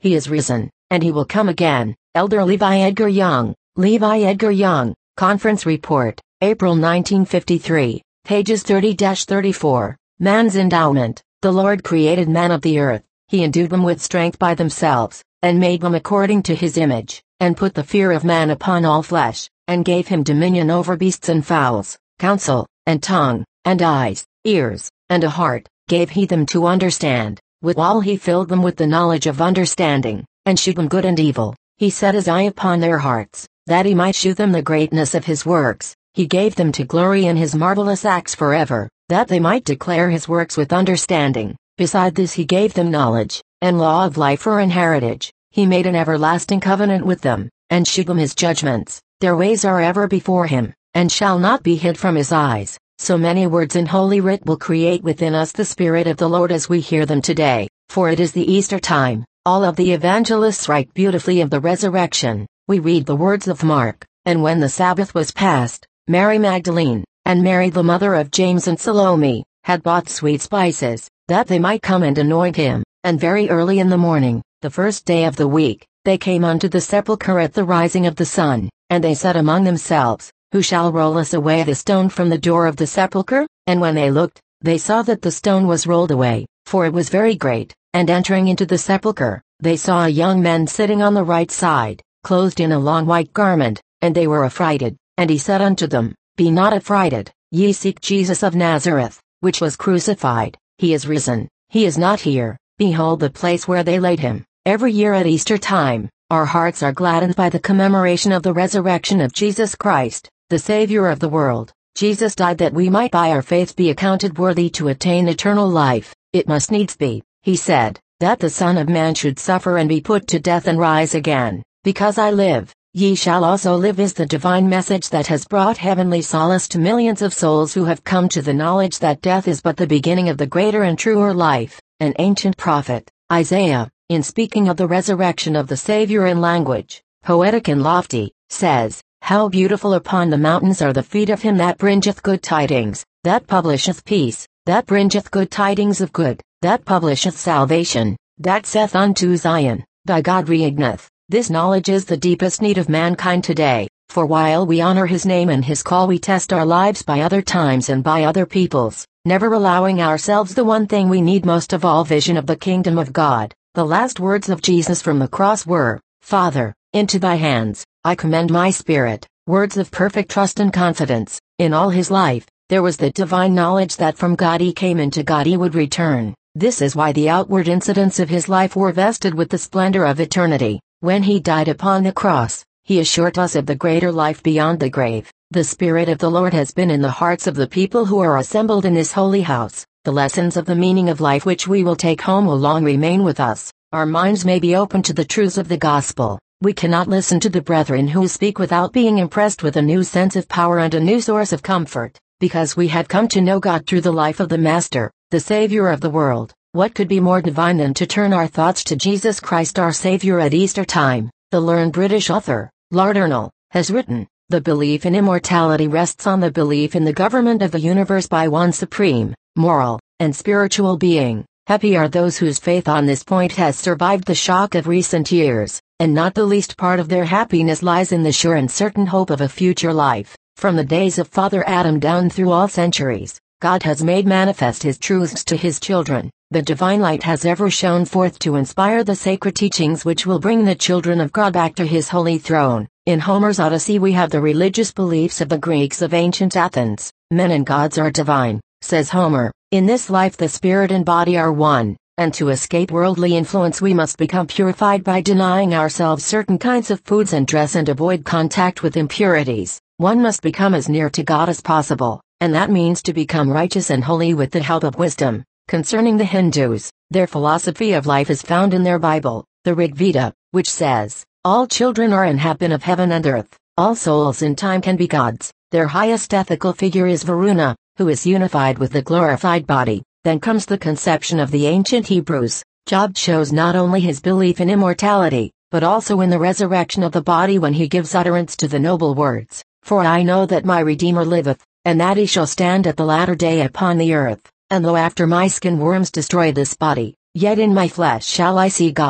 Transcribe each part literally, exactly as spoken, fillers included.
he is risen, and he will come again. Elder Levi Edgar Young, Levi Edgar Young, Conference Report, April nineteen fifty-three, pages thirty to thirty-four. Man's endowment. The Lord created man of the earth, he endued them with strength by themselves, and made them according to his image, and put the fear of man upon all flesh, and gave him dominion over beasts and fowls, counsel, and tongue, and eyes, ears, and a heart, gave he them to understand. Withal he filled them with the knowledge of understanding, and shewed them good and evil. He set his eye upon their hearts, that he might shew them the greatness of his works. He gave them to glory in his marvelous acts forever, that they might declare his works with understanding. Beside this he gave them knowledge, and law of life for an heritage. He made an everlasting covenant with them, and shewed them his judgments. Their ways are ever before him, and shall not be hid from his eyes. So many words in Holy Writ will create within us the Spirit of the Lord as we hear them today, for it is the Easter time. All of the evangelists write beautifully of the resurrection. We read the words of Mark, and when the Sabbath was past, Mary Magdalene, and Mary the mother of James and Salome, had bought sweet spices, that they might come and anoint him. And very early in the morning, the first day of the week, they came unto the sepulchre at the rising of the sun, and they said among themselves, Who shall roll us away the stone from the door of the sepulchre? And when they looked, they saw that the stone was rolled away, for it was very great. And entering into the sepulchre, they saw a young man sitting on the right side, clothed in a long white garment, and they were affrighted. And he said unto them, Be not affrighted, ye seek Jesus of Nazareth, which was crucified. He is risen, he is not here. Behold the place where they laid him. Every year at Easter time, our hearts are gladdened by the commemoration of the resurrection of Jesus Christ, the Savior of the world. Jesus died that we might by our faith be accounted worthy to attain eternal life. It must needs be, he said, that the Son of Man should suffer and be put to death and rise again. Because I live, ye shall also live is the divine message that has brought heavenly solace to millions of souls who have come to the knowledge that death is but the beginning of the greater and truer life. An ancient prophet, Isaiah, in speaking of the resurrection of the Savior in language, poetic and lofty, says, How beautiful upon the mountains are the feet of him that bringeth good tidings, that publisheth peace, that bringeth good tidings of good, that publisheth salvation, that saith unto Zion, Thy God reigneth. This knowledge is the deepest need of mankind today, for while we honor his name and his call we test our lives by other times and by other peoples, never allowing ourselves the one thing we need most of all, vision of the kingdom of God. The last words of Jesus from the cross were, Father, into thy hands, I commend my spirit, words of perfect trust and confidence. In all his life, there was the divine knowledge that from God he came and to God he would return. This is why the outward incidents of his life were vested with the splendor of eternity. When he died upon the cross, he assured us of the greater life beyond the grave. The Spirit of the Lord has been in the hearts of the people who are assembled in this holy house. The lessons of the meaning of life which we will take home will long remain with us. Our minds may be open to the truths of the gospel. We cannot listen to the brethren who speak without being impressed with a new sense of power and a new source of comfort, because we have come to know God through the life of the Master, the Savior of the world. What could be more divine than to turn our thoughts to Jesus Christ our Savior at Easter time? The learned British author, Lord Ernell, has written, The belief in immortality rests on the belief in the government of the universe by one supreme, moral, and spiritual being. Happy are those whose faith on this point has survived the shock of recent years, and not the least part of their happiness lies in the sure and certain hope of a future life. From the days of Father Adam down through all centuries, God has made manifest his truths to his children. The divine light has ever shone forth to inspire the sacred teachings which will bring the children of God back to his holy throne. In Homer's Odyssey we have the religious beliefs of the Greeks of ancient Athens. Men and gods are divine, says Homer. In this life the spirit and body are one, and to escape worldly influence we must become purified by denying ourselves certain kinds of foods and dress and avoid contact with impurities. One must become as near to God as possible, and that means to become righteous and holy with the help of wisdom. Concerning the Hindus, their philosophy of life is found in their Bible, the Rig Veda, which says, All children are and have been of heaven and earth, all souls in time can be gods. Their highest ethical figure is Varuna, who is unified with the glorified body. Then comes the conception of the ancient Hebrews. Job shows not only his belief in immortality, but also in the resurrection of the body when he gives utterance to the noble words, For I know that my Redeemer liveth, and that he shall stand at the latter day upon the earth. And lo, after my skin worms destroy this body, yet in my flesh shall I see God.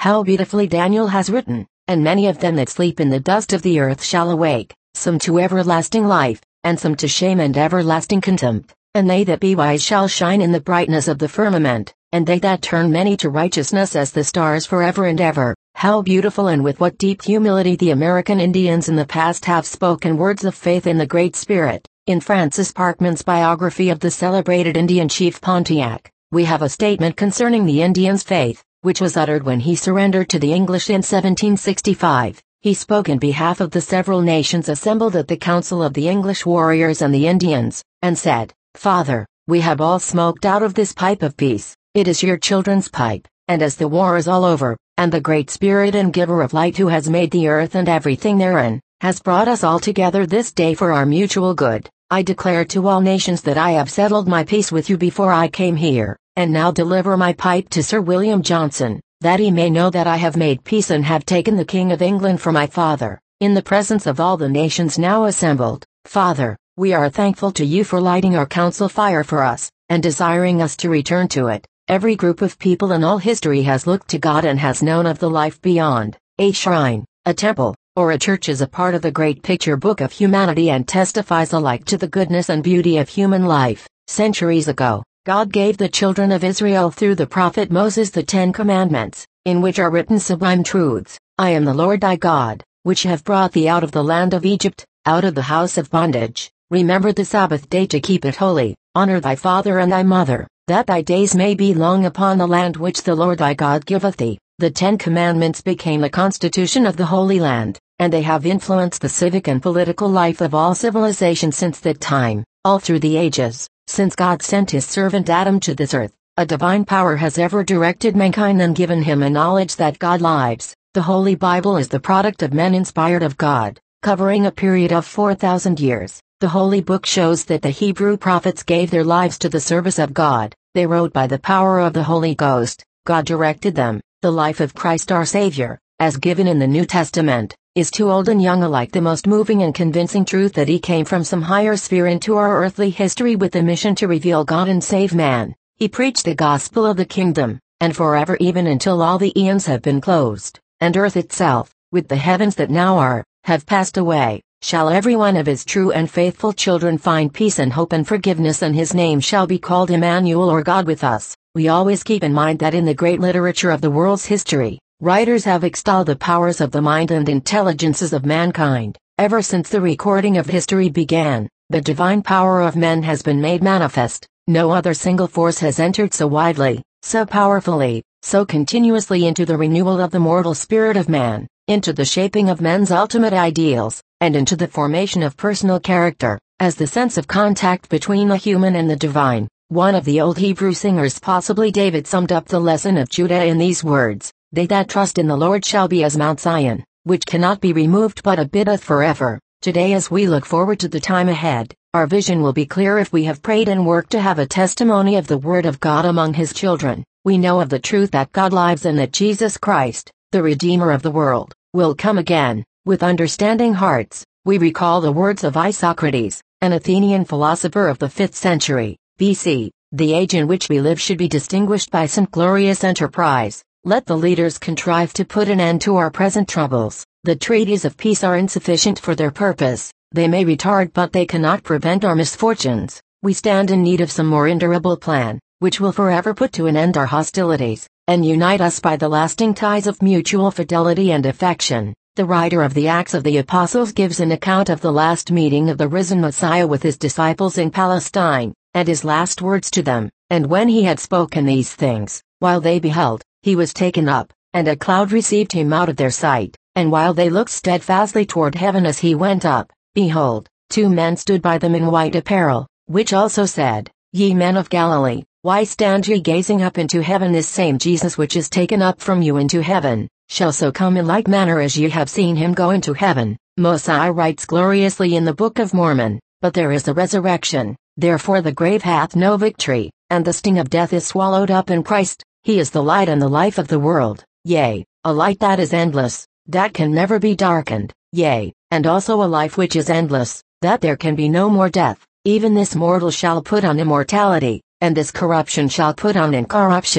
How beautifully Daniel has written, and many of them that sleep in the dust of the earth shall awake, some to everlasting life, and some to shame and everlasting contempt. And they that be wise shall shine in the brightness of the firmament, and they that turn many to righteousness as the stars forever and ever. How beautiful and with what deep humility the American Indians in the past have spoken words of faith in the Great Spirit. In Francis Parkman's biography of the celebrated Indian chief Pontiac, we have a statement concerning the Indian's faith, which was uttered when he surrendered to the English in seventeen sixty-five. He spoke in behalf of the several nations assembled at the council of the English warriors and the Indians, and said, "Father, we have all smoked out of this pipe of peace. It is your children's pipe, and as the war is all over, and the Great Spirit and Giver of light who has made the earth and everything therein, has brought us all together this day for our mutual good, I declare to all nations that I have settled my peace with you before I came here, and now deliver my pipe to Sir William Johnson, that he may know that I have made peace and have taken the King of England for my father, in the presence of all the nations now assembled. Father, we are thankful to you for lighting our council fire for us, and desiring us to return to it. Every group of people in all history has looked to God and has known of the life beyond. A shrine, a temple, or a church is a part of the great picture book of humanity and testifies alike to the goodness and beauty of human life. Centuries ago, God gave the children of Israel through the prophet Moses the Ten Commandments, in which are written sublime truths. I am the Lord thy God, which have brought thee out of the land of Egypt, out of the house of bondage. Remember the Sabbath day to keep it holy. Honor thy father and thy mother, that thy days may be long upon the land which the Lord thy God giveth thee." The Ten Commandments became the constitution of the Holy Land, and they have influenced the civic and political life of all civilization since that time. All through the ages, since God sent his servant Adam to this earth, a divine power has ever directed mankind and given him a knowledge that God lives. The Holy Bible is the product of men inspired of God, covering a period of four thousand years. The Holy Book shows that the Hebrew prophets gave their lives to the service of God. They wrote by the power of the Holy Ghost. God directed them. The life of Christ our Savior, as given in the New Testament, is to old and young alike the most moving and convincing truth that he came from some higher sphere into our earthly history with the mission to reveal God and save man. He preached the gospel of the kingdom, and forever even until all the eons have been closed, and earth itself, with the heavens that now are, have passed away, shall every one of his true and faithful children find peace and hope and forgiveness, and his name shall be called Emmanuel, or God with us. We always keep in mind that in the great literature of the world's history, writers have extolled the powers of the mind and intelligences of mankind. Ever since the recording of history began, the divine power of men has been made manifest. No other single force has entered so widely, so powerfully, so continuously into the renewal of the mortal spirit of man, into the shaping of men's ultimate ideals, and into the formation of personal character, as the sense of contact between the human and the divine. One of the old Hebrew singers, possibly David, summed up the lesson of Judah in these words: "They that trust in the Lord shall be as Mount Zion, which cannot be removed but abideth forever." Today, as we look forward to the time ahead, our vision will be clear if we have prayed and worked to have a testimony of the Word of God among His children. We know of the truth that God lives and that Jesus Christ, the Redeemer of the world, will come again. With understanding hearts, we recall the words of Isocrates, an Athenian philosopher of the fifth century B C. The age in which we live should be distinguished by some glorious enterprise. Let the leaders contrive to put an end to our present troubles. The treaties of peace are insufficient for their purpose. They may retard, but they cannot prevent our misfortunes. We stand in need of some more endurable plan, which will forever put to an end our hostilities, and unite us by the lasting ties of mutual fidelity and affection. The writer of the Acts of the Apostles gives an account of the last meeting of the risen Messiah with his disciples in Palestine, and his last words to them. "And when he had spoken these things, while they beheld, he was taken up, and a cloud received him out of their sight. And while they looked steadfastly toward heaven as he went up, behold, two men stood by them in white apparel, which also said, Ye men of Galilee, why stand ye gazing up into heaven? This same Jesus which is taken up from you into heaven, shall so come in like manner as ye have seen him go into heaven." Mosiah writes gloriously in the Book of Mormon, "But there is a resurrection, therefore the grave hath no victory, and the sting of death is swallowed up in Christ. He is the light and the life of the world, yea, a light that is endless, that can never be darkened, yea, and also a life which is endless, that there can be no more death. Even this mortal shall put on immortality, and this corruption shall put on incorruption,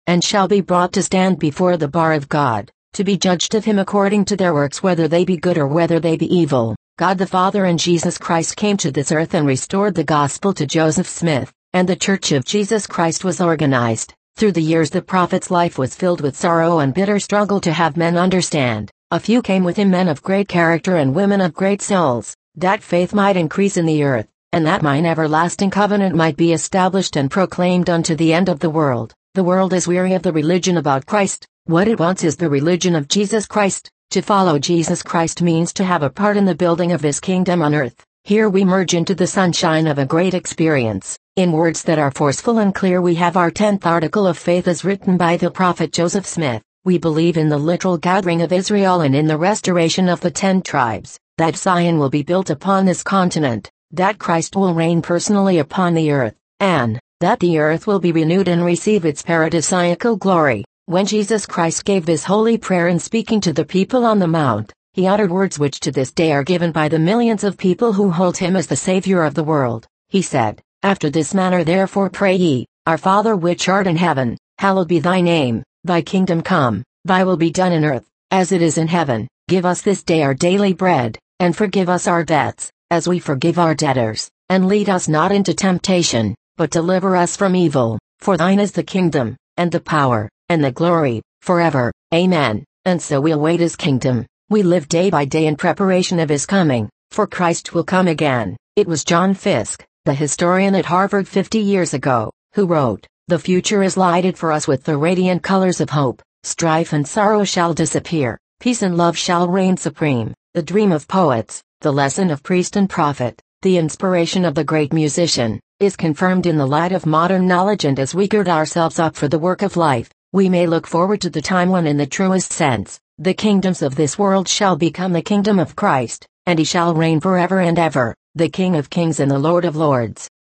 and shall be brought to stand before the bar of God, to be judged of him according to their works, whether they be good or whether they be evil. God the Father and Jesus Christ came to this earth and restored the gospel to Joseph Smith, and the Church of Jesus Christ was organized. Through the years the prophet's life was filled with sorrow and bitter struggle to have men understand. A few came with him, men of great character and women of great souls, that faith might increase in the earth, and that mine everlasting covenant might be established and proclaimed unto the end of the world. The world is weary of the religion about Christ. What it wants is the religion of Jesus Christ. To follow Jesus Christ means to have a part in the building of his kingdom on earth. Here we merge into the sunshine of a great experience. In words that are forceful and clear, we have our tenth article of faith as written by the prophet Joseph Smith. We believe in the literal gathering of Israel and in the restoration of the ten tribes, that Zion will be built upon this continent, that Christ will reign personally upon the earth, and that the earth will be renewed and receive its paradisiacal glory. When Jesus Christ gave this holy prayer in speaking to the people on the mount, he uttered words which to this day are given by the millions of people who hold him as the Savior of the world. He said, "After this manner therefore pray ye, Our Father which art in heaven, hallowed be thy name, thy kingdom come, thy will be done in earth, as it is in heaven. Give us this day our daily bread, and forgive us our debts, as we forgive our debtors, and lead us not into temptation, but deliver us from evil. For thine is the kingdom, and the power, and the glory, forever. Amen." And so we await his kingdom. We live day by day in preparation of his coming, for Christ will come again. It was John Fiske, the historian at Harvard fifty years ago, who wrote, "The future is lighted for us with the radiant colors of hope. Strife and sorrow shall disappear. Peace and love shall reign supreme." The dream of poets, the lesson of priest and prophet, the inspiration of the great musician, is confirmed in the light of modern knowledge, and as we gird ourselves up for the work of life, we may look forward to the time when in the truest sense, the kingdoms of this world shall become the kingdom of Christ, and he shall reign forever and ever, the King of kings and the Lord of lords.